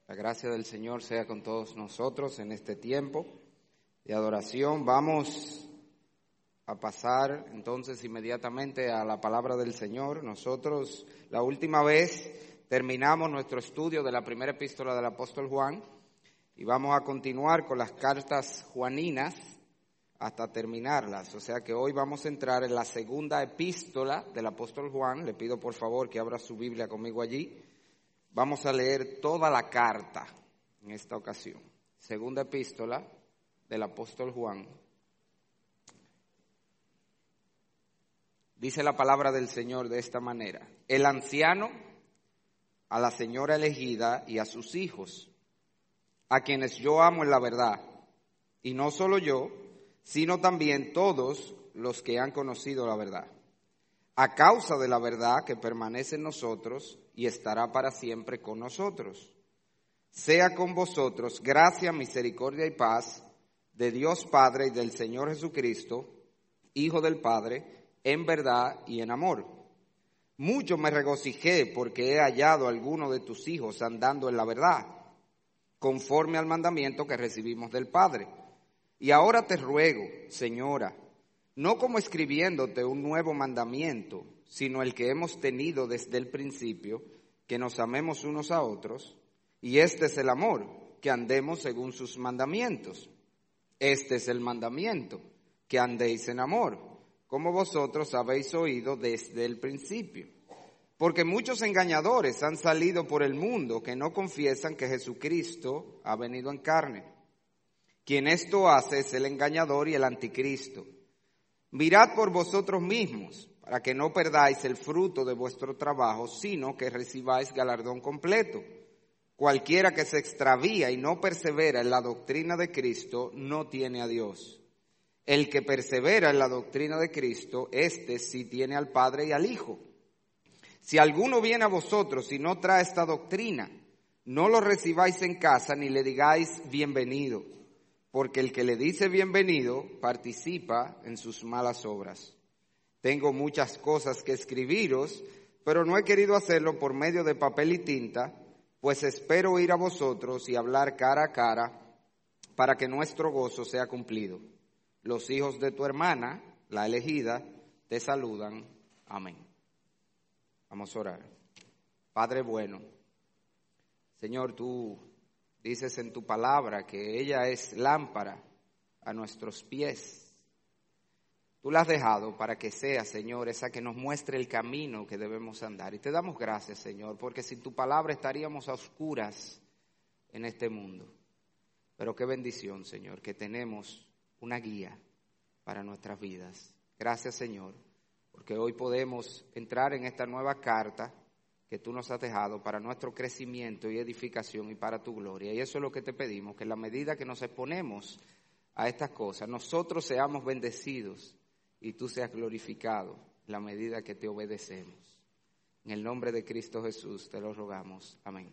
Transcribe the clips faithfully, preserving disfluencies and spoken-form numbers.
La gracia del Señor sea con todos nosotros en este tiempo de adoración. Vamos a pasar entonces inmediatamente a la palabra del Señor. Nosotros la última vez terminamos nuestro estudio de la primera epístola del apóstol Juan y vamos a continuar con las cartas juaninas hasta terminarlas. O sea que hoy vamos a entrar en la segunda epístola del apóstol Juan. Le pido por favor que abra su Biblia conmigo allí. Vamos a leer toda la carta en esta ocasión. Segunda epístola del apóstol Juan. Dice la palabra del Señor de esta manera: el anciano a la señora elegida y a sus hijos, a quienes yo amo en la verdad, y no solo yo, sino también todos los que han conocido la verdad, a causa de la verdad que permanece en nosotros y estará para siempre con nosotros. Sea con vosotros gracia, misericordia y paz de Dios Padre y del Señor Jesucristo, Hijo del Padre, en verdad y en amor. Mucho me regocijé porque he hallado a alguno de tus hijos andando en la verdad, conforme al mandamiento que recibimos del Padre. Y ahora te ruego, Señora, no como escribiéndote un nuevo mandamiento, sino el que hemos tenido desde el principio, que nos amemos unos a otros, y este es el amor, que andemos según sus mandamientos. Este es el mandamiento, que andéis en amor, como vosotros habéis oído desde el principio. Porque muchos engañadores han salido por el mundo que no confiesan que Jesucristo ha venido en carne. Quien esto hace es el engañador y el anticristo. Mirad por vosotros mismos, para que no perdáis el fruto de vuestro trabajo, sino que recibáis galardón completo. Cualquiera que se extravía y no persevera en la doctrina de Cristo, no tiene a Dios. El que persevera en la doctrina de Cristo, éste sí tiene al Padre y al Hijo. Si alguno viene a vosotros y no trae esta doctrina, no lo recibáis en casa ni le digáis bienvenido, porque el que le dice bienvenido participa en sus malas obras. Tengo muchas cosas que escribiros, pero no he querido hacerlo por medio de papel y tinta, pues espero ir a vosotros y hablar cara a cara para que nuestro gozo sea cumplido. Los hijos de tu hermana, la elegida, te saludan. Amén. Vamos a orar. Padre bueno, Señor, tú dices en tu palabra que ella es lámpara a nuestros pies. Tú la has dejado para que sea, Señor, esa que nos muestre el camino que debemos andar. Y te damos gracias, Señor, porque sin tu palabra estaríamos a oscuras en este mundo. Pero qué bendición, Señor, que tenemos una guía para nuestras vidas. Gracias, Señor, porque hoy podemos entrar en esta nueva carta que tú nos has dejado para nuestro crecimiento y edificación y para tu gloria. Y eso es lo que te pedimos, que en la medida que nos exponemos a estas cosas, nosotros seamos bendecidos y tú seas glorificado en la medida que te obedecemos. En el nombre de Cristo Jesús te lo rogamos. Amén.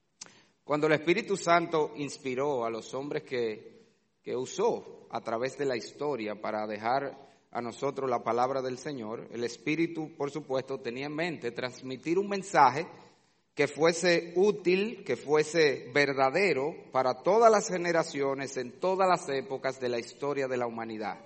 Cuando el Espíritu Santo inspiró a los hombres que, que usó a través de la historia para dejar a nosotros la palabra del Señor, el Espíritu, por supuesto, tenía en mente transmitir un mensaje que fuese útil, que fuese verdadero para todas las generaciones, en todas las épocas de la historia de la humanidad.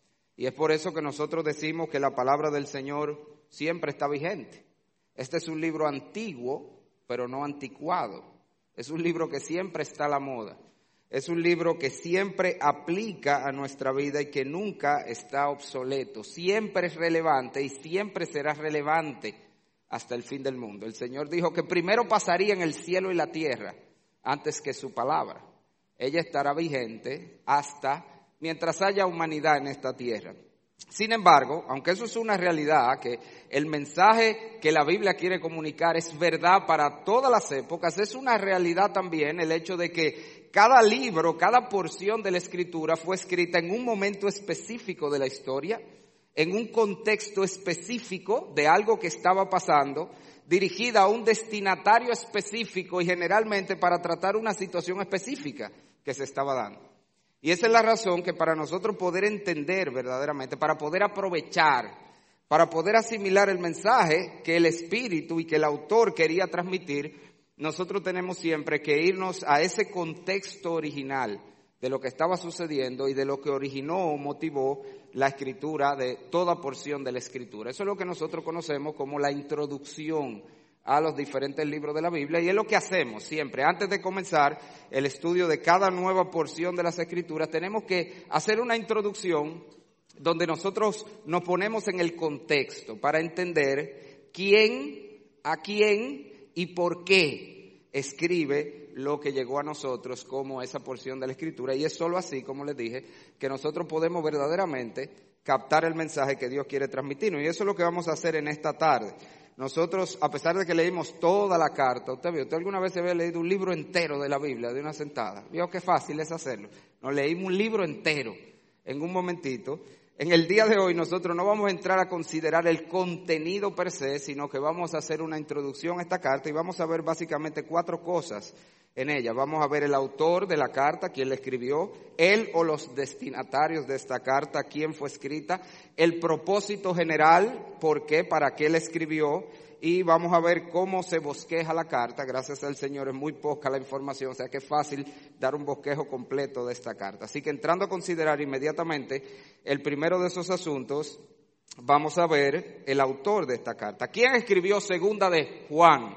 Y es por eso que nosotros decimos que la palabra del Señor siempre está vigente. Este es un libro antiguo, pero no anticuado. Es un libro que siempre está a la moda. Es un libro que siempre aplica a nuestra vida y que nunca está obsoleto. Siempre es relevante y siempre será relevante hasta el fin del mundo. El Señor dijo que primero pasaría en el cielo y la tierra antes que su palabra. Ella estará vigente hasta mientras haya humanidad en esta tierra. Sin embargo, aunque eso es una realidad, que el mensaje que la Biblia quiere comunicar es verdad para todas las épocas, es una realidad también el hecho de que cada libro, cada porción de la Escritura fue escrita en un momento específico de la historia, en un contexto específico de algo que estaba pasando, dirigida a un destinatario específico y generalmente para tratar una situación específica que se estaba dando. Y esa es la razón que para nosotros poder entender verdaderamente, para poder aprovechar, para poder asimilar el mensaje que el Espíritu y que el autor quería transmitir, nosotros tenemos siempre que irnos a ese contexto original de lo que estaba sucediendo y de lo que originó o motivó la escritura de toda porción de la escritura. Eso es lo que nosotros conocemos como la introducción a los diferentes libros de la Biblia, y es lo que hacemos siempre. Antes de comenzar el estudio de cada nueva porción de las escrituras, tenemos que hacer una introducción donde nosotros nos ponemos en el contexto para entender quién, a quién y por qué escribe lo que llegó a nosotros como esa porción de la escritura. Y es solo así, como les dije, que nosotros podemos verdaderamente captar el mensaje que Dios quiere transmitirnos. Y eso es lo que vamos a hacer en esta tarde. Nosotros, a pesar de que leímos toda la carta, ¿usted vio? ¿Usted alguna vez se había leído un libro entero de la Biblia de una sentada? ¿Vio qué fácil es hacerlo? Nos leímos un libro entero en un momentito. En el día de hoy nosotros no vamos a entrar a considerar el contenido per se, sino que vamos a hacer una introducción a esta carta y vamos a ver básicamente cuatro cosas en ella. Vamos a ver el autor de la carta, quién la escribió, él o los destinatarios de esta carta, quién fue escrita, el propósito general, por qué, para qué la escribió, y vamos a ver cómo se bosqueja la carta. Gracias al Señor es muy poca la información, o sea que es fácil dar un bosquejo completo de esta carta. Así que entrando a considerar inmediatamente el primero de esos asuntos, vamos a ver el autor de esta carta. ¿Quién escribió segunda de Juan?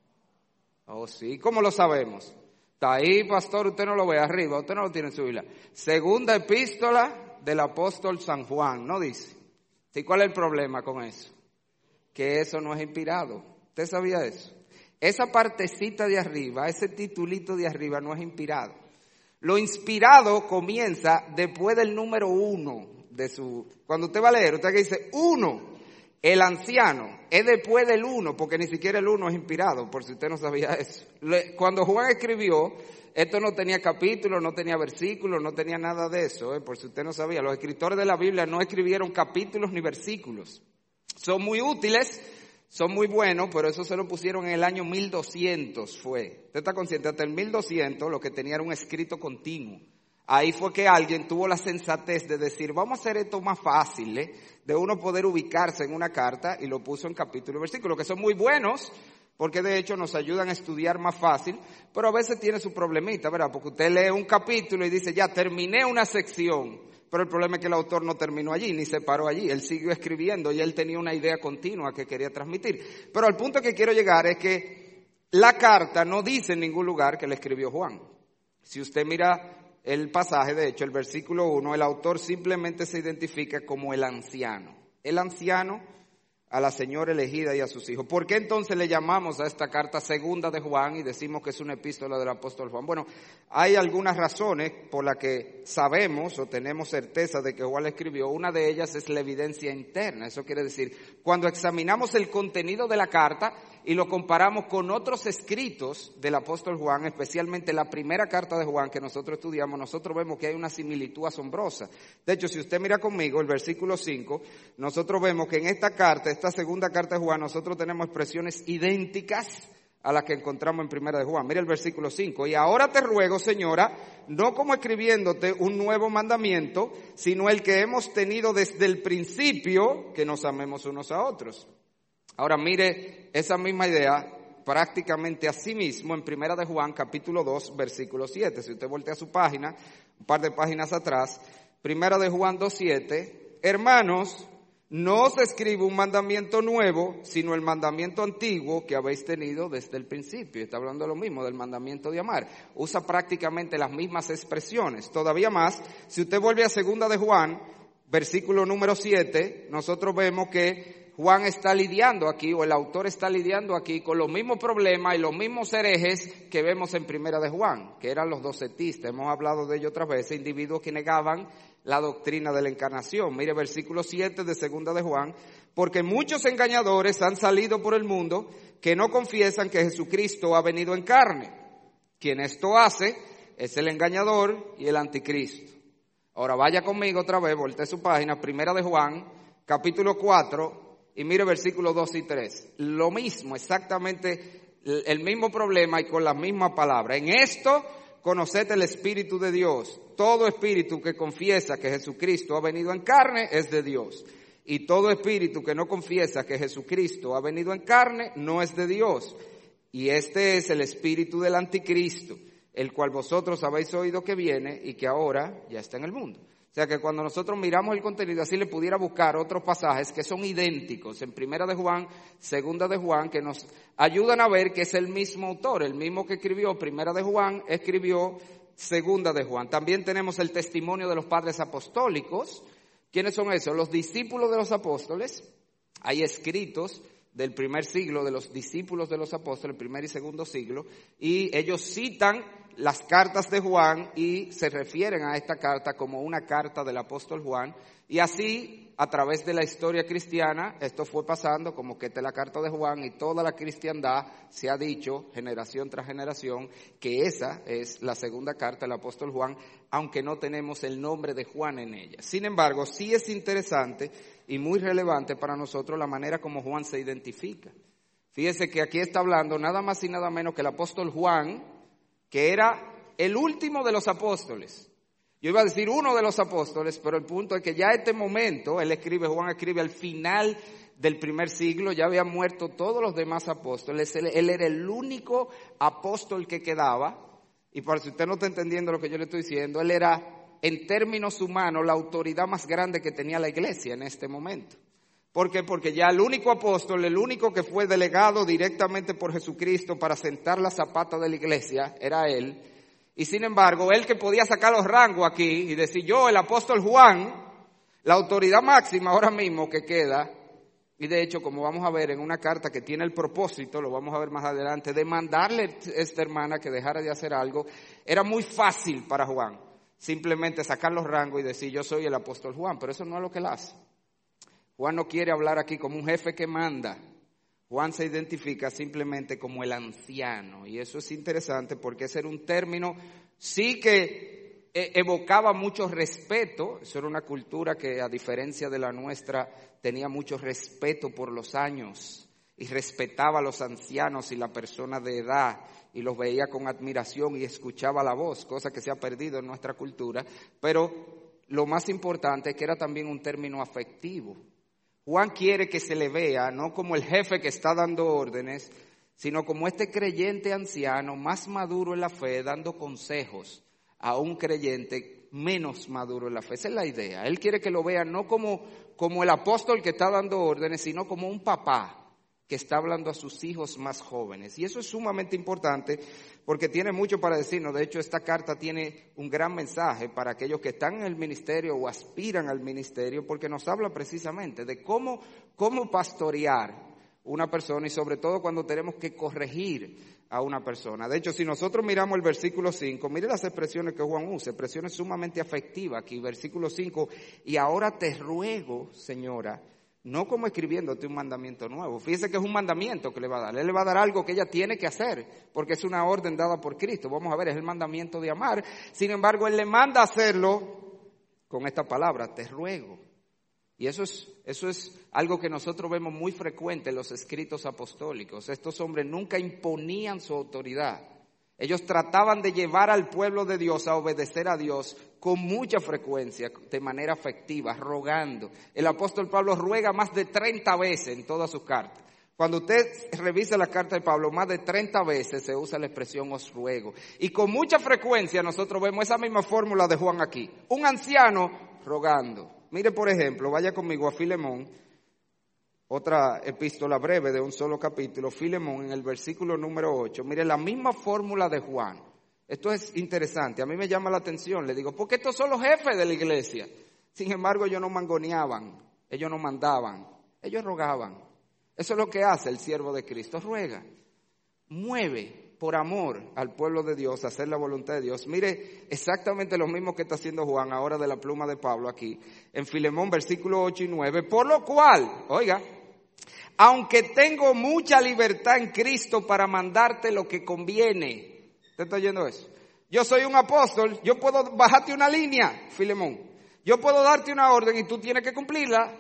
Oh, sí, ¿cómo lo sabemos? Está ahí, pastor, usted no lo ve arriba, usted no lo tiene en su Biblia. Segunda epístola del apóstol San Juan, ¿no dice? ¿Sí? ¿Cuál es el problema con eso? Que eso no es inspirado. ¿Usted sabía eso? Esa partecita de arriba, ese titulito de arriba no es inspirado. Lo inspirado comienza después del número uno de su... Cuando usted va a leer, usted que dice uno. El anciano es después del uno, porque ni siquiera el uno es inspirado, por si usted no sabía eso. Cuando Juan escribió, esto no tenía capítulos, no tenía versículos, no tenía nada de eso, ¿eh? Por si usted no sabía. Los escritores de la Biblia no escribieron capítulos ni versículos. Son muy útiles, son muy buenos, pero eso se lo pusieron en el año mil doscientos fue. ¿Usted está consciente? Hasta el mil doscientos lo que tenía era un escrito continuo. Ahí fue que alguien tuvo la sensatez de decir, vamos a hacer esto más fácil, ¿eh? De uno poder ubicarse en una carta, y lo puso en capítulo y versículo, que son muy buenos, porque de hecho nos ayudan a estudiar más fácil, pero a veces tiene su problemita, ¿verdad? Porque usted lee un capítulo y dice, ya terminé una sección, pero el problema es que el autor no terminó allí, ni se paró allí, él siguió escribiendo y él tenía una idea continua que quería transmitir. Pero al punto que quiero llegar es que la carta no dice en ningún lugar que la escribió Juan. Si usted mira el pasaje, de hecho, el versículo uno, el autor simplemente se identifica como el anciano. El anciano a la señora elegida y a sus hijos. ¿Por qué entonces le llamamos a esta carta segunda de Juan y decimos que es una epístola del apóstol Juan? Bueno, hay algunas razones por las que sabemos o tenemos certeza de que Juan la escribió. Una de ellas es la evidencia interna. Eso quiere decir, cuando examinamos el contenido de la carta y lo comparamos con otros escritos del apóstol Juan, especialmente la primera carta de Juan que nosotros estudiamos, nosotros vemos que hay una similitud asombrosa. De hecho, si usted mira conmigo el versículo cinco, nosotros vemos que en esta carta, esta segunda carta de Juan, nosotros tenemos expresiones idénticas a las que encontramos en primera de Juan. Mira el versículo cinco. Y ahora te ruego, señora, no como escribiéndote un nuevo mandamiento, sino el que hemos tenido desde el principio, que nos amemos unos a otros. Ahora mire esa misma idea prácticamente a sí mismo en primera de Juan, capítulo dos, versículo siete. Si usted voltea a su página, un par de páginas atrás, primera de Juan dos, siete. Hermanos, no os escribo un mandamiento nuevo, sino el mandamiento antiguo que habéis tenido desde el principio. Está hablando lo mismo del mandamiento de amar. Usa prácticamente las mismas expresiones. Todavía más, si usted vuelve a segunda de Juan, versículo número siete, nosotros vemos que Juan está lidiando aquí, o el autor está lidiando aquí, con los mismos problemas y los mismos herejes que vemos en primera de Juan, que eran los docetistas. Hemos hablado de ello otras veces, individuos que negaban la doctrina de la encarnación. Mire versículo siete de segunda de Juan, porque muchos engañadores han salido por el mundo que no confiesan que Jesucristo ha venido en carne. Quien esto hace es el engañador y el anticristo. Ahora vaya conmigo otra vez, voltee su página, primera de Juan, capítulo cuatro, y mire versículos dos y tres. Lo mismo, exactamente el mismo problema y con la misma palabra. En esto conoced el Espíritu de Dios. Todo espíritu que confiesa que Jesucristo ha venido en carne es de Dios. Y todo espíritu que no confiesa que Jesucristo ha venido en carne no es de Dios. y este es el espíritu del anticristo, el cual vosotros habéis oído que viene y que ahora ya está en el mundo. O sea que cuando nosotros miramos el contenido, así le pudiera buscar otros pasajes que son idénticos en Primera de Juan, Segunda de Juan, que nos ayudan a ver que es el mismo autor, el mismo que escribió Primera de Juan, escribió Segunda de Juan. También tenemos el testimonio de los padres apostólicos. ¿Quiénes son esos? Los discípulos de los apóstoles. Hay escritos del primer siglo de los discípulos de los apóstoles, primer y segundo siglo, y ellos citan las cartas de Juan y se refieren a esta carta como una carta del apóstol Juan, y así a través de la historia cristiana esto fue pasando como que esta es la carta de Juan, y toda la cristiandad se ha dicho generación tras generación que esa es la segunda carta del apóstol Juan, aunque no tenemos el nombre de Juan en ella. Sin embargo, sí es interesante y muy relevante para nosotros la manera como Juan se identifica. Fíjese que aquí está hablando nada más y nada menos que el apóstol Juan, que era el último de los apóstoles. Yo iba a decir uno de los apóstoles, pero el punto es que ya en este momento, él escribe, Juan escribe al final del primer siglo, ya habían muerto todos los demás apóstoles, él, él era el único apóstol que quedaba, y por si usted no está entendiendo lo que yo le estoy diciendo, él era, en términos humanos, la autoridad más grande que tenía la iglesia en este momento. ¿Por qué? Porque ya el único apóstol, el único que fue delegado directamente por Jesucristo para sentar la zapata de la iglesia, era él. Y sin embargo, él que podía sacar los rangos aquí y decir, yo, el apóstol Juan, la autoridad máxima ahora mismo que queda, y de hecho, como vamos a ver en una carta que tiene el propósito, lo vamos a ver más adelante, de mandarle a esta hermana que dejara de hacer algo, era muy fácil para Juan, simplemente sacar los rangos y decir, yo soy el apóstol Juan, pero eso no es lo que él hace. Juan no quiere hablar aquí como un jefe que manda. Juan se identifica simplemente como el anciano. Y eso es interesante porque ese era un término, sí que evocaba mucho respeto. Eso era una cultura que, a diferencia de la nuestra, tenía mucho respeto por los años. Y respetaba a los ancianos y la persona de edad. Y los veía con admiración y escuchaba la voz, cosa que se ha perdido en nuestra cultura. Pero lo más importante es que era también un término afectivo. Juan quiere que se le vea no como el jefe que está dando órdenes, sino como este creyente anciano más maduro en la fe, dando consejos a un creyente menos maduro en la fe. Esa es la idea. Él quiere que lo vean no como, como el apóstol que está dando órdenes, sino como un papá que está hablando a sus hijos más jóvenes. Y eso es sumamente importante porque tiene mucho para decirnos. De hecho, esta carta tiene un gran mensaje para aquellos que están en el ministerio o aspiran al ministerio, porque nos habla precisamente de cómo, cómo pastorear una persona y sobre todo cuando tenemos que corregir a una persona. De hecho, si nosotros miramos el versículo cinco, mire las expresiones que Juan usa, expresiones sumamente afectivas aquí. Versículo cinco, y ahora te ruego, señora, no como escribiéndote un mandamiento nuevo. Fíjese que es un mandamiento que le va a dar. Él le va a dar algo que ella tiene que hacer, porque es una orden dada por Cristo. Vamos a ver, es el mandamiento de amar. Sin embargo, Él le manda a hacerlo con esta palabra, te ruego. Y eso es, eso es algo que nosotros vemos muy frecuente en los escritos apostólicos. Estos hombres nunca imponían su autoridad. Ellos trataban de llevar al pueblo de Dios a obedecer a Dios con mucha frecuencia, de manera afectiva, rogando. El apóstol Pablo ruega más de treinta veces en todas sus cartas. Cuando usted revisa la carta de Pablo, más de treinta veces se usa la expresión os ruego. Y con mucha frecuencia nosotros vemos esa misma fórmula de Juan aquí. Un anciano rogando. Mire, por ejemplo, vaya conmigo a Filemón, otra epístola breve de un solo capítulo, Filemón, en el versículo número ocho. Mire, la misma fórmula de Juan. Esto es interesante, a mí me llama la atención. Le digo, porque estos son los jefes de la iglesia. Sin embargo, ellos no mangoneaban, ellos no mandaban, ellos rogaban. Eso es lo que hace el siervo de Cristo, ruega. Mueve por amor al pueblo de Dios a hacer la voluntad de Dios. Mire, exactamente lo mismo que está haciendo Juan ahora de la pluma de Pablo aquí. En Filemón, versículo ocho y nueve. Por lo cual, oiga, aunque tengo mucha libertad en Cristo para mandarte lo que conviene. ¿Usted está oyendo eso? Yo soy un apóstol, yo puedo bajarte una línea, Filemón. Yo puedo darte una orden y tú tienes que cumplirla.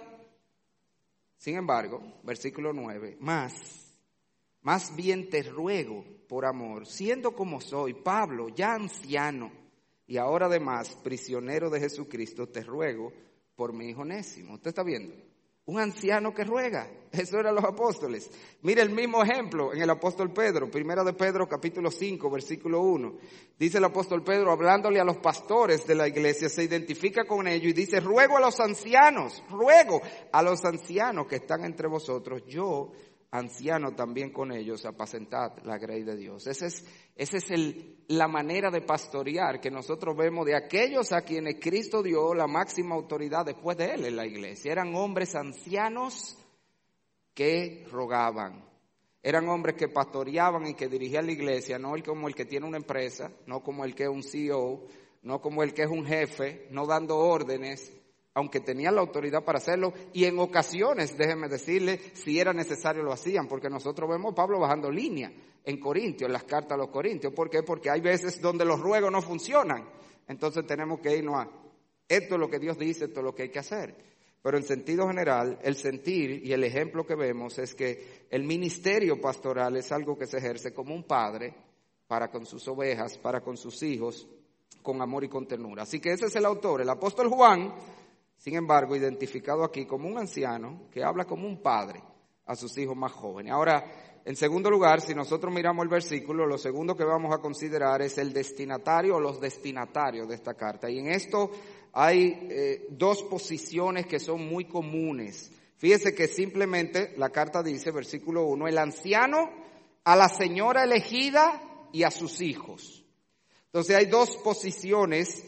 Sin embargo, versículo nueve, más, más bien te ruego por amor, siendo como soy, Pablo, ya anciano, y ahora además prisionero de Jesucristo, te ruego por mi hijo Onésimo. ¿Usted está viendo? Un anciano que ruega. Eso eran los apóstoles. Mira el mismo ejemplo en el apóstol Pedro. Primera de Pedro, capítulo cinco, versículo uno. Dice el apóstol Pedro, hablándole a los pastores de la iglesia, se identifica con ellos y dice, ruego a los ancianos, ruego a los ancianos que están entre vosotros, yo, anciano también con ellos, apacentad la grey de Dios. Esa es, esa es el, la manera de pastorear que nosotros vemos de aquellos a quienes Cristo dio la máxima autoridad después de Él en la iglesia. Eran hombres ancianos que rogaban. Eran hombres que pastoreaban y que dirigían la iglesia, no como el que tiene una empresa, no como el que es un C E O, no como el que es un jefe, no dando órdenes, aunque tenían la autoridad para hacerlo, y en ocasiones, déjenme decirle, si era necesario lo hacían, porque nosotros vemos a Pablo bajando línea en Corintios, en las cartas a los Corintios. ¿Por qué? Porque hay veces donde los ruegos no funcionan, entonces tenemos que irnos a, esto es lo que Dios dice, esto es lo que hay que hacer. Pero en sentido general, el sentir y el ejemplo que vemos es que el ministerio pastoral es algo que se ejerce como un padre para con sus ovejas, para con sus hijos, con amor y con ternura. Así que ese es el autor, el apóstol Juan, sin embargo, identificado aquí como un anciano que habla como un padre a sus hijos más jóvenes. Ahora, en segundo lugar, si nosotros miramos el versículo, lo segundo que vamos a considerar es el destinatario o los destinatarios de esta carta. Y en esto hay eh, dos posiciones que son muy comunes. Fíjese que simplemente la carta dice, versículo uno, el anciano a la señora elegida y a sus hijos. Entonces hay dos posiciones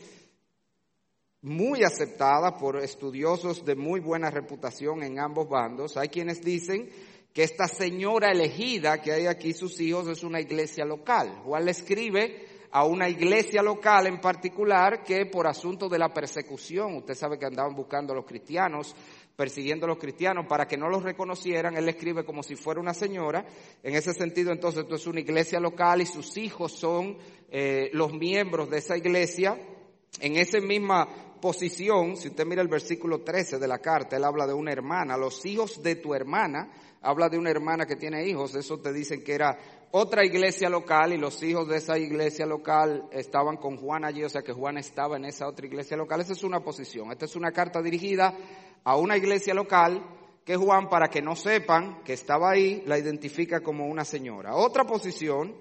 muy aceptadas por estudiosos de muy buena reputación en ambos bandos. Hay quienes dicen que esta señora elegida que hay aquí, sus hijos, es una iglesia local. Juan le escribe a una iglesia local en particular que por asunto de la persecución, usted sabe que andaban buscando a los cristianos, persiguiendo a los cristianos para que no los reconocieran, él le escribe como si fuera una señora. En ese sentido, entonces, esto es una iglesia local y sus hijos son eh, los miembros de esa iglesia. En esa misma posición, si usted mira el versículo trece de la carta, él habla de una hermana, los hijos de tu hermana, habla de una hermana que tiene hijos, eso te dicen que era otra iglesia local y los hijos de esa iglesia local estaban con Juan allí, o sea que Juan estaba en esa otra iglesia local. Esa es una posición. Esta es una carta dirigida a una iglesia local que Juan, para que no sepan que estaba ahí, la identifica como una señora. Otra posición,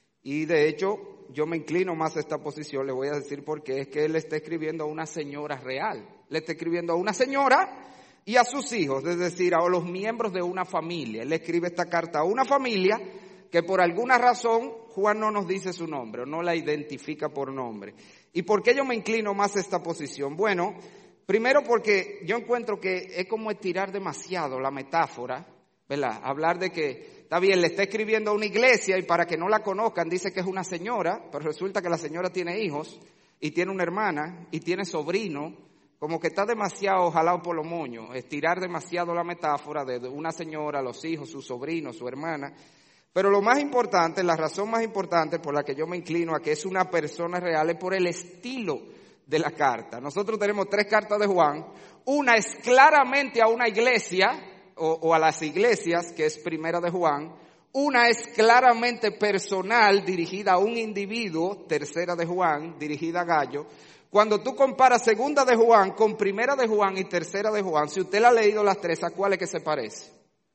y de hecho yo me inclino más a esta posición, le voy a decir por qué, es que él le está escribiendo a una señora real. Le está escribiendo a una señora y a sus hijos, es decir, a los miembros de una familia. Él le escribe esta carta a una familia que por alguna razón Juan no nos dice su nombre, o no la identifica por nombre. ¿Y por qué yo me inclino más a esta posición? Bueno, primero porque yo encuentro que es como estirar demasiado la metáfora, ¿verdad? Hablar de que, está bien, le está escribiendo a una iglesia y para que no la conozcan dice que es una señora, pero resulta que la señora tiene hijos y tiene una hermana y tiene sobrino. Como que está demasiado jalado por los moños, estirar demasiado la metáfora de una señora, los hijos, su sobrino, su hermana. Pero lo más importante, la razón más importante por la que yo me inclino a que es una persona real es por el estilo de la carta. Nosotros tenemos tres cartas de Juan. Una es claramente a una iglesia o, o a las iglesias, que es primera de Juan. Una es claramente personal, dirigida a un individuo, tercera de Juan, dirigida a Gallo. Cuando tú comparas segunda de Juan con primera de Juan y tercera de Juan, si usted la ha leído las tres, ¿a cuál es que se parece?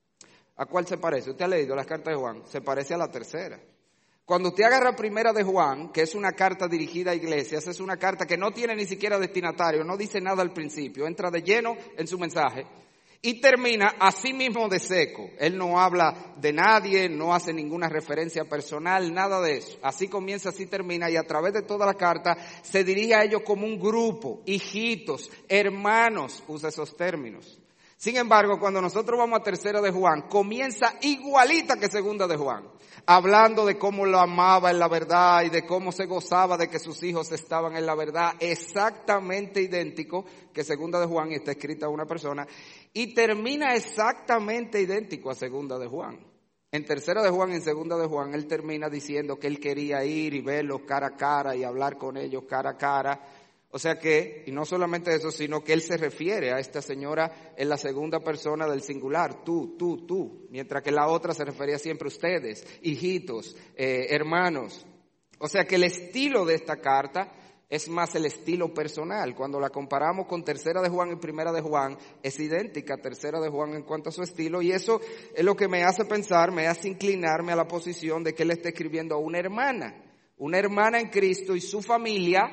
¿A cuál se parece? Usted ha leído las cartas de Juan, se parece a la tercera. Cuando usted agarra primera de Juan, que es una carta dirigida a iglesias, es una carta que no tiene ni siquiera destinatario, no dice nada al principio, entra de lleno en su mensaje y termina así mismo de seco. Él no habla de nadie, no hace ninguna referencia personal, nada de eso. Así comienza, así termina, y a través de toda la carta se dirige a ellos como un grupo, hijitos, hermanos, usa esos términos. Sin embargo, cuando nosotros vamos a tercera de Juan, comienza igualita que segunda de Juan, hablando de cómo lo amaba en la verdad y de cómo se gozaba de que sus hijos estaban en la verdad, exactamente idéntico que segunda de Juan, y está escrita a una persona, y termina exactamente idéntico a segunda de Juan. En tercera de Juan y en segunda de Juan, él termina diciendo que él quería ir y verlos cara a cara y hablar con ellos cara a cara. O sea que, y no solamente eso, sino que él se refiere a esta señora en la segunda persona del singular, tú, tú, tú, mientras que la otra se refería siempre a ustedes, hijitos, eh, hermanos. O sea que el estilo de esta carta es más el estilo personal. Cuando la comparamos con Tercera de Juan y Primera de Juan, es idéntica a Tercera de Juan en cuanto a su estilo, y eso es lo que me hace pensar, me hace inclinarme a la posición de que él está escribiendo a una hermana, una hermana en Cristo y su familia,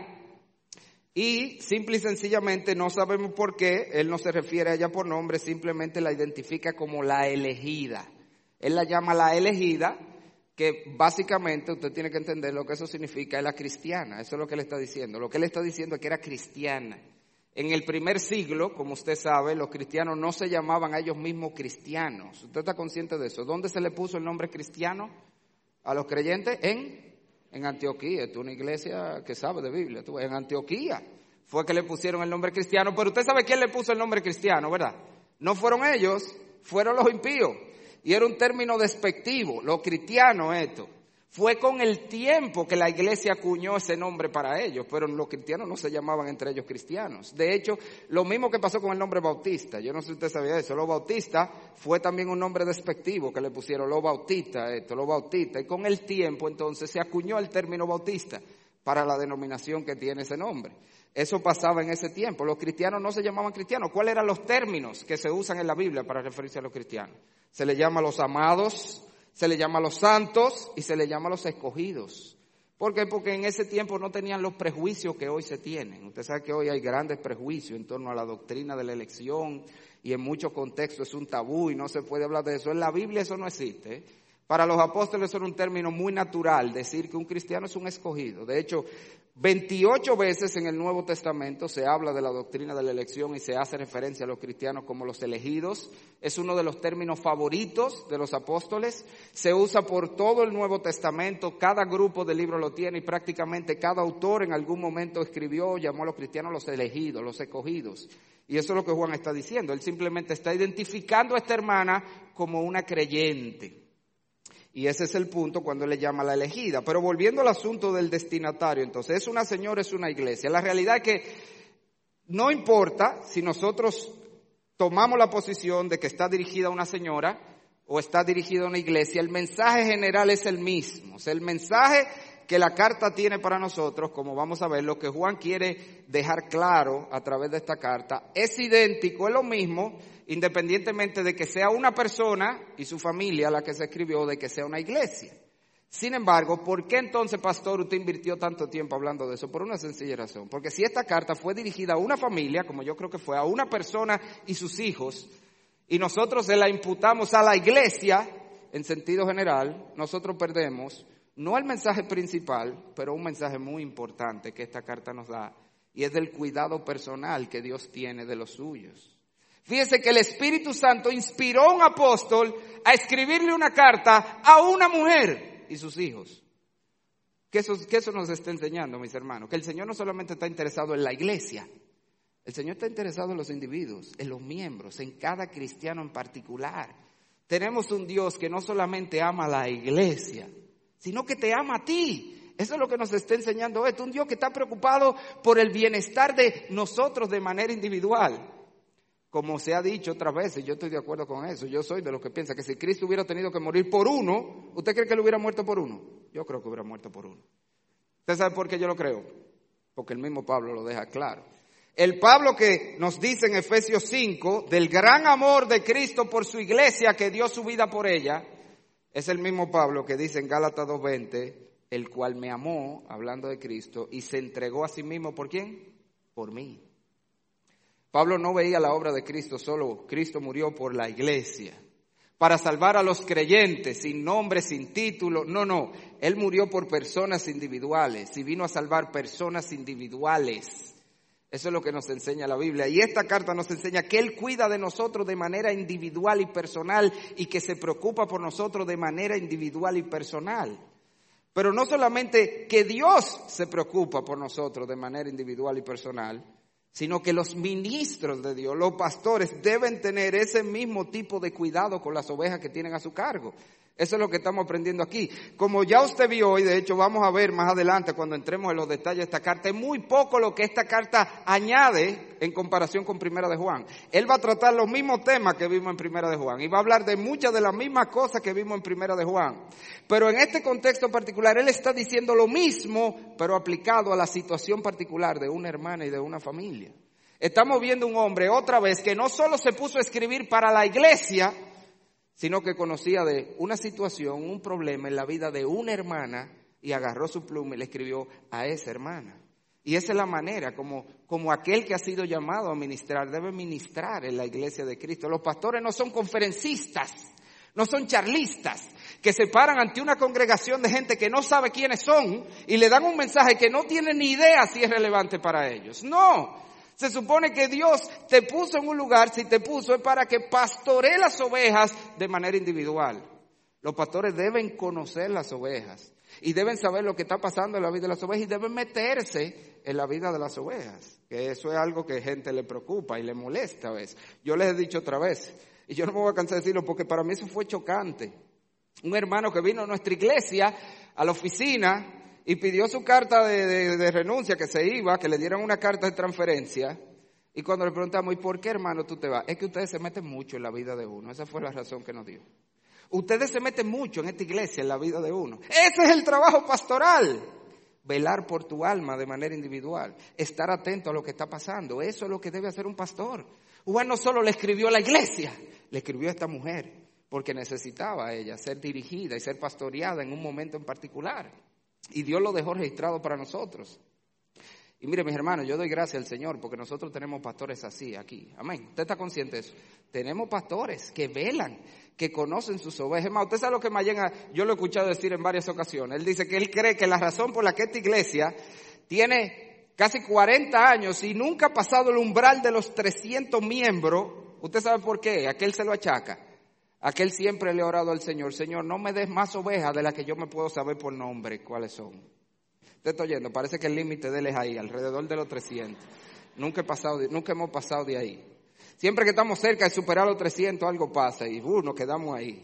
y simple y sencillamente no sabemos por qué, él no se refiere a ella por nombre, simplemente la identifica como la elegida. Él la llama la elegida, que básicamente usted tiene que entender lo que eso significa, es la cristiana, eso es lo que él está diciendo. Lo que él está diciendo es que era cristiana. En el primer siglo, como usted sabe, los cristianos no se llamaban a ellos mismos cristianos. ¿Usted está consciente de eso? ¿Dónde se le puso el nombre cristiano a los creyentes? En, en Antioquía. Esto es una iglesia que sabe de Biblia. En Antioquía fue que le pusieron el nombre cristiano, pero usted sabe quién le puso el nombre cristiano, ¿verdad? No fueron ellos, fueron los impíos. Y era un término despectivo, lo cristiano esto. Fue con el tiempo que la iglesia acuñó ese nombre para ellos, pero los cristianos no se llamaban entre ellos cristianos. De hecho, lo mismo que pasó con el nombre bautista. Yo no sé si usted sabía eso. Los bautistas fue también un nombre despectivo que le pusieron, los bautistas, esto, los bautistas. Y con el tiempo entonces se acuñó el término bautista para la denominación que tiene ese nombre. Eso pasaba en ese tiempo. Los cristianos no se llamaban cristianos. ¿Cuáles eran los términos que se usan en la Biblia para referirse a los cristianos? Se le llama a los amados, se le llama a los santos y se le llama a los escogidos. ¿Por qué? Porque en ese tiempo no tenían los prejuicios que hoy se tienen. Usted sabe que hoy hay grandes prejuicios en torno a la doctrina de la elección y en muchos contextos es un tabú y no se puede hablar de eso. En la Biblia eso no existe. Para los apóstoles eso era un término muy natural, decir que un cristiano es un escogido. De hecho, veintiocho veces en el Nuevo Testamento se habla de la doctrina de la elección y se hace referencia a los cristianos como los elegidos. Es uno de los términos favoritos de los apóstoles. Se usa por todo el Nuevo Testamento. Cada grupo de libros lo tiene y prácticamente cada autor en algún momento escribió o llamó a los cristianos los elegidos, los escogidos. Y eso es lo que Juan está diciendo. Él simplemente está identificando a esta hermana como una creyente. Y ese es el punto cuando él le llama a la elegida. Pero volviendo al asunto del destinatario, entonces, ¿es una señora, es una iglesia? La realidad es que no importa si nosotros tomamos la posición de que está dirigida a una señora o está dirigida a una iglesia, el mensaje general es el mismo. O sea, el mensaje que la carta tiene para nosotros, como vamos a ver, lo que Juan quiere dejar claro a través de esta carta, es idéntico, es lo mismo, independientemente de que sea una persona y su familia la que se escribió, de que sea una iglesia. Sin embargo, ¿por qué entonces, pastor, usted invirtió tanto tiempo hablando de eso? Por una sencilla razón. Porque si esta carta fue dirigida a una familia, como yo creo que fue, a una persona y sus hijos, y nosotros se la imputamos a la iglesia, en sentido general, nosotros perdemos, no el mensaje principal, pero un mensaje muy importante que esta carta nos da, y es del cuidado personal que Dios tiene de los suyos. Fíjese que el Espíritu Santo inspiró a un apóstol a escribirle una carta a una mujer y sus hijos. ¿Qué eso, qué eso nos está enseñando, mis hermanos? Que el Señor no solamente está interesado en la iglesia, el Señor está interesado en los individuos, en los miembros, en cada cristiano en particular. Tenemos un Dios que no solamente ama a la iglesia, sino que te ama a ti. Eso es lo que nos está enseñando esto. Un Dios que está preocupado por el bienestar de nosotros de manera individual. Como se ha dicho otras veces, yo estoy de acuerdo con eso. Yo soy de los que piensa que si Cristo hubiera tenido que morir por uno, ¿usted cree que él hubiera muerto por uno? Yo creo que hubiera muerto por uno. ¿Usted sabe por qué yo lo creo? Porque el mismo Pablo lo deja claro. El Pablo que nos dice en Efesios cinco, del gran amor de Cristo por su iglesia, que dio su vida por ella, es el mismo Pablo que dice en Gálatas dos veinte, el cual me amó, hablando de Cristo, y se entregó a sí mismo, ¿por quién? Por mí. Pablo no veía la obra de Cristo, solo Cristo murió por la iglesia, para salvar a los creyentes, sin nombre, sin título. No, no, Él murió por personas individuales y vino a salvar personas individuales. Eso es lo que nos enseña la Biblia. Y esta carta nos enseña que Él cuida de nosotros de manera individual y personal y que se preocupa por nosotros de manera individual y personal. Pero no solamente que Dios se preocupa por nosotros de manera individual y personal, sino que los ministros de Dios, los pastores, deben tener ese mismo tipo de cuidado con las ovejas que tienen a su cargo. Eso es lo que estamos aprendiendo aquí. Como ya usted vio, y de hecho vamos a ver más adelante cuando entremos en los detalles de esta carta, es muy poco lo que esta carta añade en comparación con Primera de Juan. Él va a tratar los mismos temas que vimos en Primera de Juan y va a hablar de muchas de las mismas cosas que vimos en Primera de Juan. Pero en este contexto particular, él está diciendo lo mismo, pero aplicado a la situación particular de una hermana y de una familia. Estamos viendo un hombre otra vez que no solo se puso a escribir para la iglesia, sino que conocía de una situación, un problema en la vida de una hermana y agarró su pluma y le escribió a esa hermana. Y esa es la manera como, como aquel que ha sido llamado a ministrar debe ministrar en la iglesia de Cristo. Los pastores no son conferencistas, no son charlistas, que se paran ante una congregación de gente que no sabe quiénes son y le dan un mensaje que no tienen ni idea si es relevante para ellos. No. Se supone que Dios te puso en un lugar, si te puso es para que pastoree las ovejas de manera individual. Los pastores deben conocer las ovejas y deben saber lo que está pasando en la vida de las ovejas y deben meterse en la vida de las ovejas. Que eso es algo que a gente le preocupa y le molesta a veces. Yo les he dicho otra vez, y yo no me voy a cansar de decirlo porque para mí eso fue chocante. Un hermano que vino a nuestra iglesia, a la oficina, y pidió su carta de, de, de renuncia, que se iba, que le dieran una carta de transferencia. Y cuando le preguntamos, ¿y por qué, hermano, tú te vas? Es que ustedes se meten mucho en la vida de uno. Esa fue la razón que nos dio. Ustedes se meten mucho en esta iglesia, en la vida de uno. Ese es el trabajo pastoral. Velar por tu alma de manera individual. Estar atento a lo que está pasando. Eso es lo que debe hacer un pastor. Juan no solo le escribió a la iglesia, le escribió a esta mujer, porque necesitaba a ella ser dirigida y ser pastoreada en un momento en particular. Y Dios lo dejó registrado para nosotros. Y mire, mis hermanos, yo doy gracias al Señor porque nosotros tenemos pastores así aquí. Amén. ¿Usted está consciente de eso? Tenemos pastores que velan, que conocen sus ovejas. Es más, usted sabe lo que Mayen, yo lo he escuchado decir en varias ocasiones. Él dice que él cree que la razón por la que esta iglesia tiene casi cuarenta años y nunca ha pasado el umbral de los trescientos miembros, ¿usted sabe por qué? ¿A qué él se lo achaca? Aquel siempre le ha orado al Señor, Señor, no me des más ovejas de las que yo me puedo saber por nombre cuáles son. Usted está oyendo, parece que el límite de él es ahí, alrededor de los trescientos. Nunca he pasado, de, nunca hemos pasado de ahí. Siempre que estamos cerca de superar los trescientos, algo pasa y uh, nos quedamos ahí.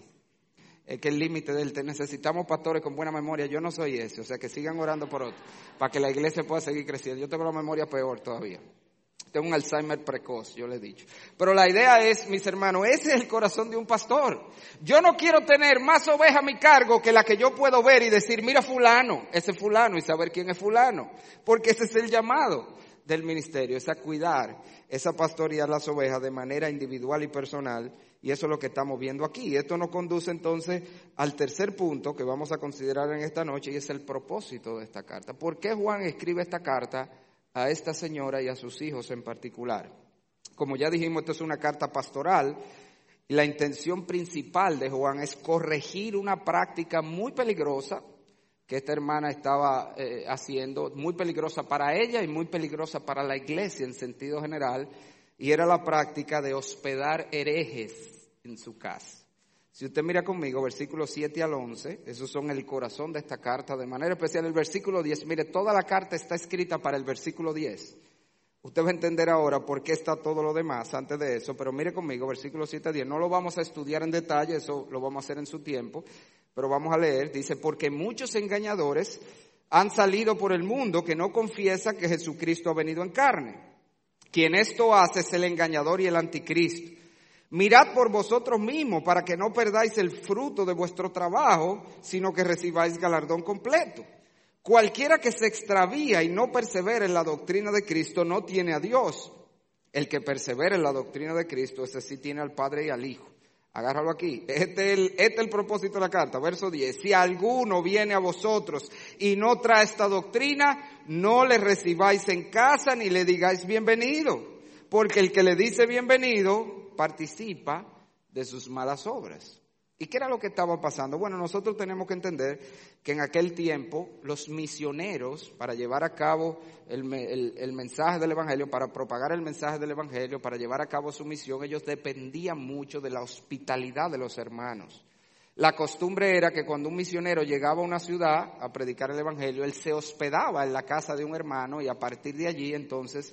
Es que el límite de él, te necesitamos pastores con buena memoria. Yo no soy ese, o sea que sigan orando por otro, para que la iglesia pueda seguir creciendo. Yo tengo la memoria peor todavía. Tengo un Alzheimer precoz, yo le he dicho. Pero la idea es, mis hermanos, ese es el corazón de un pastor. Yo no quiero tener más ovejas a mi cargo que la que yo puedo ver y decir, mira fulano, ese fulano, y saber quién es fulano. Porque ese es el llamado del ministerio, es a cuidar, es a pastorear las ovejas de manera individual y personal. Y eso es lo que estamos viendo aquí. Esto nos conduce entonces al tercer punto que vamos a considerar en esta noche y es el propósito de esta carta. ¿Por qué Juan escribe esta carta a esta señora y a sus hijos en particular? Como ya dijimos, esto es una carta pastoral y la intención principal de Juan es corregir una práctica muy peligrosa que esta hermana estaba eh, haciendo, muy peligrosa para ella y muy peligrosa para la iglesia en sentido general, y era la práctica de hospedar herejes en su casa. Si usted mira conmigo, versículos siete al once, esos son el corazón de esta carta, de manera especial el versículo diez. Mire, toda la carta está escrita para el versículo diez. Usted va a entender ahora por qué está todo lo demás antes de eso, pero mire conmigo, versículos siete a diez. No lo vamos a estudiar en detalle, eso lo vamos a hacer en su tiempo, pero vamos a leer. Dice, porque muchos engañadores han salido por el mundo que no confiesan que Jesucristo ha venido en carne. Quien esto hace es el engañador y el anticristo. Mirad por vosotros mismos para que no perdáis el fruto de vuestro trabajo, sino que recibáis galardón completo. Cualquiera que se extravía y no persevera en la doctrina de Cristo no tiene a Dios. El que persevera en la doctrina de Cristo, ese sí tiene al Padre y al Hijo. Agárralo aquí. Este es el, este es el propósito de la carta. Verso diez. Si alguno viene a vosotros y no trae esta doctrina, no le recibáis en casa ni le digáis bienvenido. Porque el que le dice bienvenido participa de sus malas obras. ¿Y qué era lo que estaba pasando? Bueno, nosotros tenemos que entender que en aquel tiempo los misioneros, para llevar a cabo el, el, el mensaje del Evangelio, para propagar el mensaje del Evangelio, para llevar a cabo su misión, ellos dependían mucho de la hospitalidad de los hermanos. La costumbre era que cuando un misionero llegaba a una ciudad a predicar el Evangelio, él se hospedaba en la casa de un hermano y a partir de allí entonces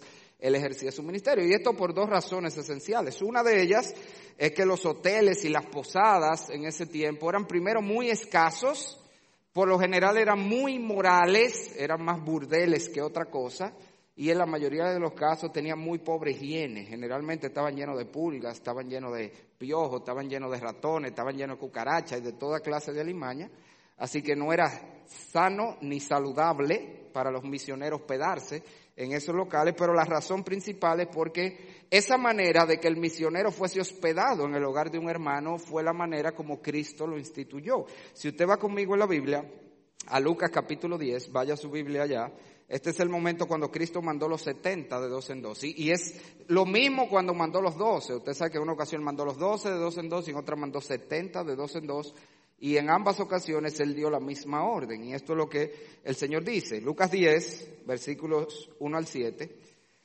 él ejercía su ministerio. Y esto por dos razones esenciales. Una de ellas es que los hoteles y las posadas en ese tiempo eran primero muy escasos, por lo general eran muy inmorales, eran más burdeles que otra cosa, y en la mayoría de los casos tenían muy pobre higiene. Generalmente estaban llenos de pulgas, estaban llenos de piojos, estaban llenos de ratones, estaban llenos de cucarachas y de toda clase de alimañas. Así que no era sano ni saludable para los misioneros hospedarse en esos locales, pero la razón principal es porque esa manera de que el misionero fuese hospedado en el hogar de un hermano fue la manera como Cristo lo instituyó. Si usted va conmigo en la Biblia, a Lucas capítulo diez, vaya a su Biblia allá. Este es el momento cuando Cristo mandó los setenta de dos en dos. Y, y es lo mismo cuando mandó los doce. Usted sabe que en una ocasión mandó los doce de dos en dos y en otra mandó setenta de dos en dos. Y en ambas ocasiones Él dio la misma orden. Y esto es lo que el Señor dice. Lucas diez, versículos uno al siete.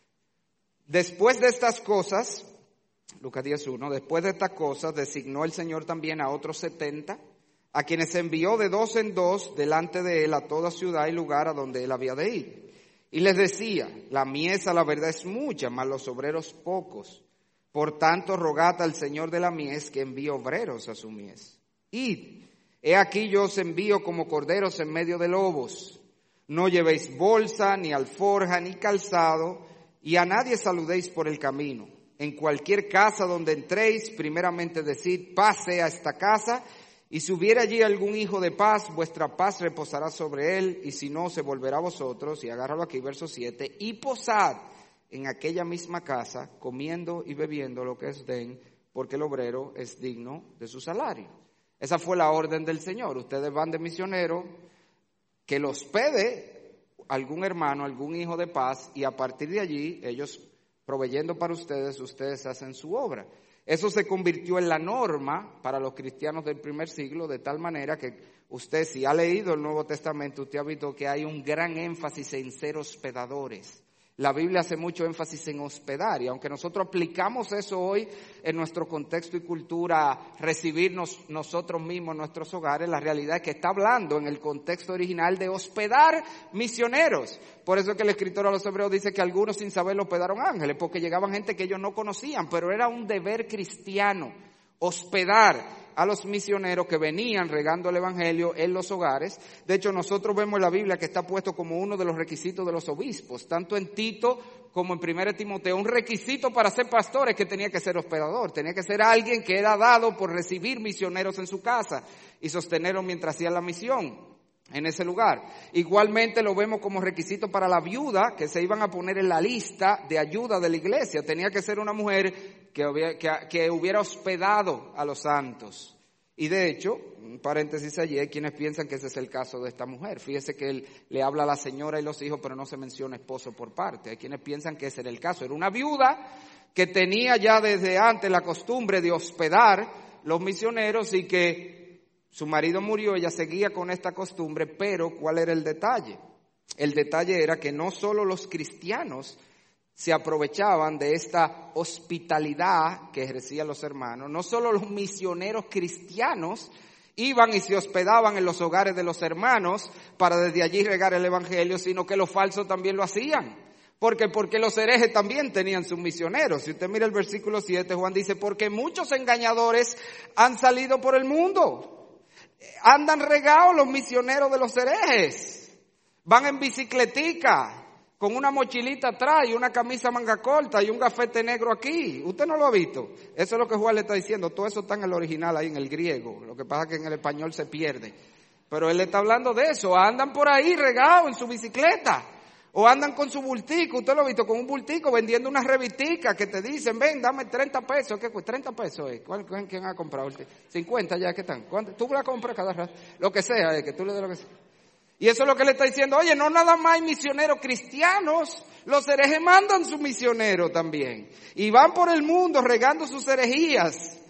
Después de estas cosas, Lucas diez uno, después de estas cosas designó el Señor también a otros setenta, a quienes envió de dos en dos delante de Él a toda ciudad y lugar a donde Él había de ir. Y les decía, la mies a la verdad es mucha, mas los obreros pocos. Por tanto, rogad al Señor de la mies que envíe obreros a su mies. Id, he aquí yo os envío como corderos en medio de lobos. No llevéis bolsa, ni alforja, ni calzado, y a nadie saludéis por el camino. En cualquier casa donde entréis, primeramente decid, paz sea esta casa, y si hubiera allí algún hijo de paz, vuestra paz reposará sobre él, y si no, se volverá a vosotros. Y agárralo aquí, verso siete, y posad en aquella misma casa, comiendo y bebiendo lo que os den, porque el obrero es digno de su salario. Esa fue la orden del Señor. Ustedes van de misionero, que los hospede algún hermano, algún hijo de paz, y a partir de allí, ellos proveyendo para ustedes, ustedes hacen su obra. Eso se convirtió en la norma para los cristianos del primer siglo, de tal manera que usted, si ha leído el Nuevo Testamento, usted ha visto que hay un gran énfasis en ser hospedadores. La Biblia hace mucho énfasis en hospedar, y aunque nosotros aplicamos eso hoy en nuestro contexto y cultura, recibirnos nosotros mismos en nuestros hogares, la realidad es que está hablando en el contexto original de hospedar misioneros. Por eso es que el escritor a los Hebreos dice que algunos sin saberlo hospedaron ángeles, porque llegaban gente que ellos no conocían, pero era un deber cristiano hospedar a los misioneros que venían regando el evangelio en los hogares. De hecho, nosotros vemos en la Biblia que está puesto como uno de los requisitos de los obispos, tanto en Tito como en primera Timoteo, un requisito para ser pastores que tenía que ser hospedador, tenía que ser alguien que era dado por recibir misioneros en su casa y sostenerlos mientras hacían la misión en ese lugar. Igualmente lo vemos como requisito para la viuda, que se iban a poner en la lista de ayuda de la iglesia. Tenía que ser una mujer que hubiera, que, que hubiera hospedado a los santos. Y de hecho, un paréntesis allí, hay quienes piensan que ese es el caso de esta mujer. Fíjese que él le habla a la señora y los hijos, pero no se menciona esposo por parte. Hay quienes piensan que ese era el caso. Era una viuda que tenía ya desde antes la costumbre de hospedar los misioneros y que su marido murió, ella seguía con esta costumbre, pero ¿cuál era el detalle? El detalle era que no solo los cristianos se aprovechaban de esta hospitalidad que ejercían los hermanos, no solo los misioneros cristianos iban y se hospedaban en los hogares de los hermanos para desde allí regar el evangelio, sino que los falsos también lo hacían. Porque, porque los herejes también tenían sus misioneros. Si usted mira el versículo siete, Juan dice, porque muchos engañadores han salido por el mundo. Andan regados los misioneros de los herejes. Van en bicicletica, con una mochilita atrás y una camisa manga corta y un gafete negro aquí. ¿Usted no lo ha visto? Eso es lo que Juan le está diciendo. Todo eso está en el original, ahí en el griego. Lo que pasa es que en el español se pierde. Pero él le está hablando de eso. Andan por ahí regados en su bicicleta. O andan con su bultico, usted lo ha visto, con un bultico vendiendo unas revisticas que te dicen, ven, dame treinta pesos. ¿Qué cuesta? treinta pesos. Eh. ¿Quién ha comprado? cincuenta ya, ¿qué están? ¿Cuánto? Tú la compras cada rato. Lo que sea, eh, que tú le des lo que sea. Y eso es lo que le está diciendo. Oye, no nada más hay misioneros cristianos. Los herejes mandan sus misioneros también. Y van por el mundo regando sus herejías.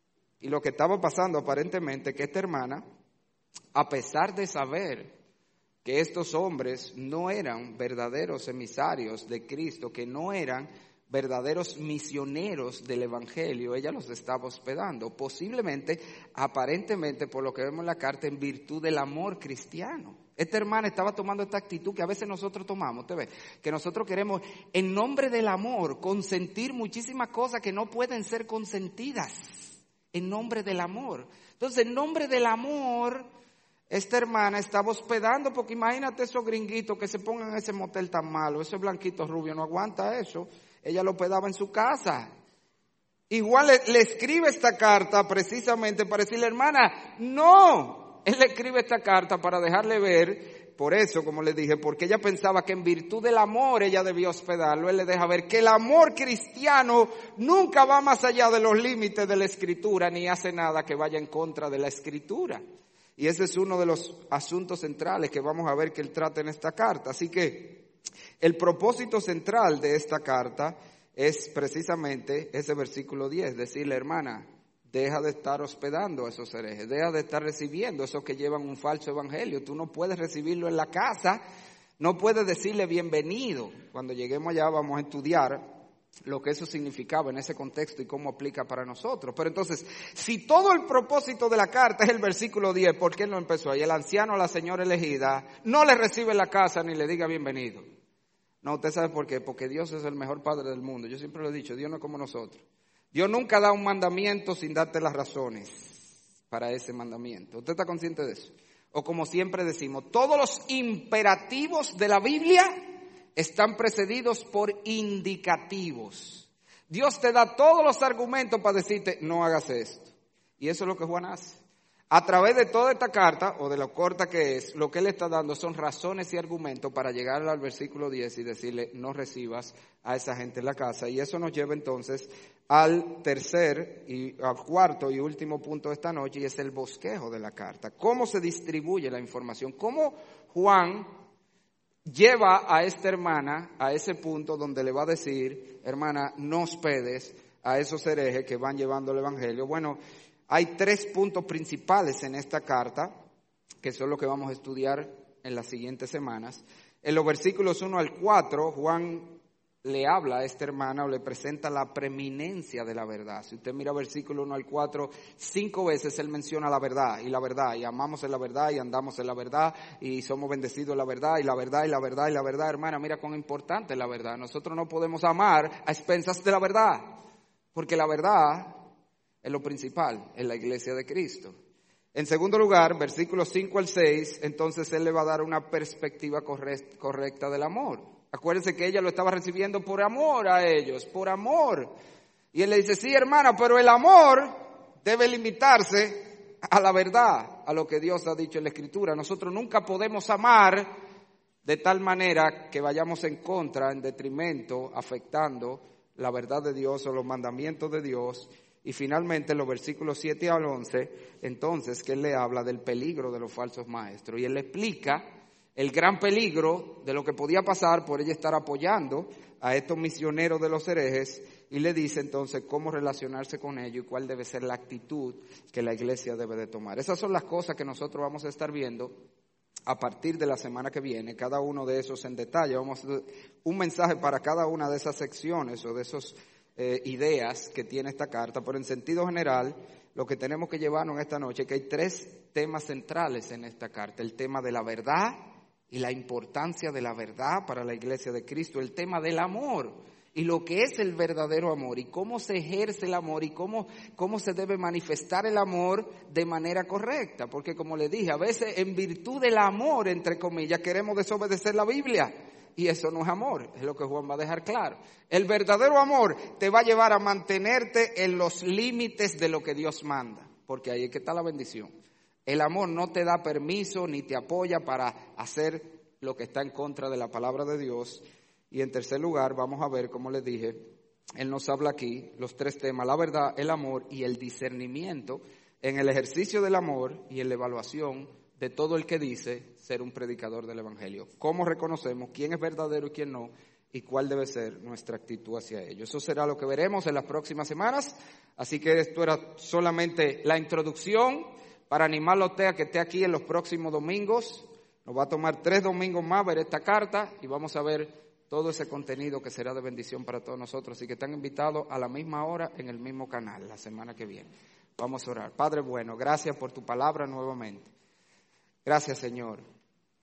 Y lo que estaba pasando aparentemente, que esta hermana, a pesar de saber que estos hombres no eran verdaderos emisarios de Cristo, que no eran verdaderos misioneros del evangelio, ella los estaba hospedando, posiblemente, aparentemente, por lo que vemos en la carta, en virtud del amor cristiano. Esta hermana estaba tomando esta actitud que a veces nosotros tomamos, ¿te ves? Que nosotros queremos, en nombre del amor, consentir muchísimas cosas que no pueden ser consentidas. En nombre del amor. Entonces, en nombre del amor, esta hermana estaba hospedando, porque imagínate esos gringuitos que se pongan en ese motel tan malo, ese blanquito rubio no aguanta eso. Ella lo hospedaba en su casa. Igual le, le escribe esta carta precisamente para decirle, hermana, no. Él le escribe esta carta para dejarle ver, por eso, como le dije, porque ella pensaba que en virtud del amor ella debía hospedarlo. Él le deja ver que el amor cristiano nunca va más allá de los límites de la Escritura, ni hace nada que vaya en contra de la Escritura. Y ese es uno de los asuntos centrales que vamos a ver que él trata en esta carta. Así que el propósito central de esta carta es precisamente ese versículo diez, decirle, hermana, deja de estar hospedando a esos herejes, deja de estar recibiendo esos que llevan un falso evangelio. Tú no puedes recibirlo en la casa, no puedes decirle bienvenido. Cuando lleguemos allá vamos a estudiar lo que eso significaba en ese contexto y cómo aplica para nosotros. Pero entonces, si todo el propósito de la carta es el versículo diez, ¿por qué no empezó ahí? El anciano a la señora elegida no le recibe en la casa ni le diga bienvenido. No, usted sabe por qué, porque Dios es el mejor padre del mundo. Yo siempre lo he dicho, Dios no es como nosotros. Dios nunca da un mandamiento sin darte las razones para ese mandamiento. ¿Usted está consciente de eso? O como siempre decimos, todos los imperativos de la Biblia están precedidos por indicativos. Dios te da todos los argumentos para decirte, no hagas esto. Y eso es lo que Juan hace. A través de toda esta carta, o de lo corta que es, lo que él está dando son razones y argumentos para llegar al versículo diez y decirle, no recibas a esa gente en la casa. Y eso nos lleva entonces al tercer y al cuarto y último punto de esta noche, y es el bosquejo de la carta. ¿Cómo se distribuye la información? ¿Cómo Juan lleva a esta hermana a ese punto donde le va a decir, hermana, no hospedes a esos herejes que van llevando el evangelio? Bueno, hay tres puntos principales en esta carta, que son lo que vamos a estudiar en las siguientes semanas. En los versículos uno al cuatro, Juan le habla a esta hermana o le presenta la preeminencia de la verdad. Si usted mira versículo uno al cuatro, cinco veces él menciona la verdad y la verdad, y amamos en la verdad y andamos en la verdad y somos bendecidos en la verdad y la verdad y la verdad y la verdad. Hermana, mira cuán importante es la verdad. Nosotros no podemos amar a expensas de la verdad, porque la verdad es lo principal en la iglesia de Cristo. En segundo lugar, versículos cinco al seis, entonces él le va a dar una perspectiva correcta del amor. Acuérdense que ella lo estaba recibiendo por amor a ellos, por amor. Y él le dice, sí, hermana, pero el amor debe limitarse a la verdad, a lo que Dios ha dicho en la Escritura. Nosotros nunca podemos amar de tal manera que vayamos en contra, en detrimento, afectando la verdad de Dios o los mandamientos de Dios. Y finalmente en los versículos siete al once, entonces que él le habla del peligro de los falsos maestros. Y él le explica el gran peligro de lo que podía pasar por ella estar apoyando a estos misioneros de los herejes. Y le dice entonces cómo relacionarse con ellos y cuál debe ser la actitud que la iglesia debe de tomar. Esas son las cosas que nosotros vamos a estar viendo a partir de la semana que viene, cada uno de esos en detalle. Vamos a hacer un mensaje para cada una de esas secciones o de esos Eh, ideas que tiene esta carta, pero en sentido general lo que tenemos que llevarnos en esta noche es que hay tres temas centrales en esta carta: el tema de la verdad y la importancia de la verdad para la iglesia de Cristo, el tema del amor y lo que es el verdadero amor y cómo se ejerce el amor y cómo, cómo se debe manifestar el amor de manera correcta, porque como le dije, a veces en virtud del amor, entre comillas, queremos desobedecer la Biblia. Y eso no es amor, es lo que Juan va a dejar claro. El verdadero amor te va a llevar a mantenerte en los límites de lo que Dios manda, porque ahí es que está la bendición. El amor no te da permiso ni te apoya para hacer lo que está en contra de la palabra de Dios. Y en tercer lugar, vamos a ver, como les dije, él nos habla aquí los tres temas: la verdad, el amor y el discernimiento en el ejercicio del amor y en la evaluación de todo el que dice ser un predicador del evangelio. ¿Cómo reconocemos quién es verdadero y quién no? Y cuál debe ser nuestra actitud hacia ello. Eso será lo que veremos en las próximas semanas. Así que esto era solamente la introducción para animarlo a usted a que esté aquí en los próximos domingos. Nos va a tomar tres domingos más ver esta carta y vamos a ver todo ese contenido que será de bendición para todos nosotros. Así que están invitados a la misma hora en el mismo canal la semana que viene. Vamos a orar. Padre bueno, gracias por tu palabra nuevamente. Gracias, Señor,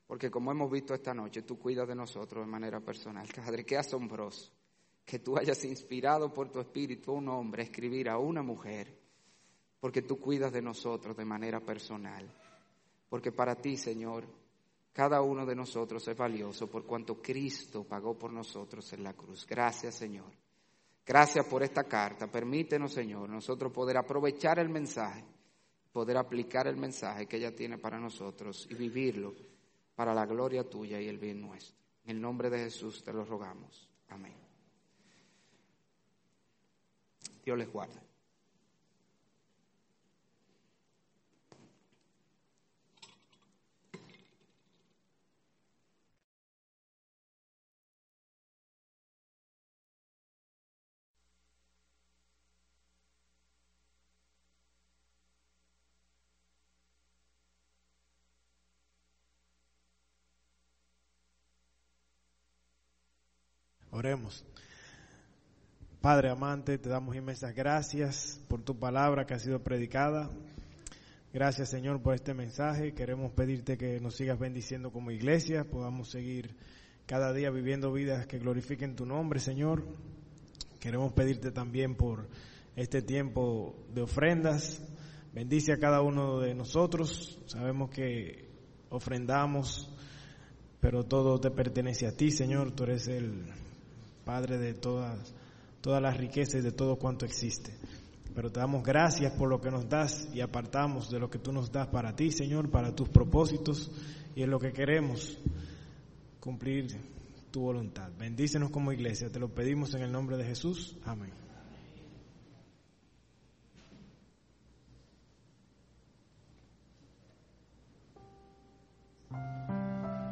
Porque como hemos visto esta noche, tú cuidas de nosotros de manera personal. Padre, qué asombroso que tú hayas inspirado por tu espíritu a un hombre a escribir a una mujer, porque tú cuidas de nosotros de manera personal. Porque para ti, Señor, cada uno de nosotros es valioso por cuanto Cristo pagó por nosotros en la cruz. Gracias, Señor. Gracias por esta carta. Permítenos, Señor, nosotros poder aprovechar el mensaje, poder aplicar el mensaje que ella tiene para nosotros y vivirlo para la gloria tuya y el bien nuestro. En el nombre de Jesús te lo rogamos. Amén. Dios les guarde. Oremos. Padre amante, te damos inmensas gracias por tu palabra que ha sido predicada. Gracias, Señor, por este mensaje. Queremos pedirte que nos sigas bendiciendo como iglesia, podamos seguir cada día viviendo vidas que glorifiquen tu nombre, Señor. Queremos pedirte también por este tiempo de ofrendas. Bendice a cada uno de nosotros. Sabemos que ofrendamos, pero todo te pertenece a ti, Señor. Tú eres el Padre de todas, todas las riquezas y de todo cuanto existe. Pero te damos gracias por lo que nos das y apartamos de lo que tú nos das para ti, Señor, para tus propósitos, y en lo que queremos cumplir tu voluntad. Bendícenos como iglesia, te lo pedimos en el nombre de Jesús. Amén.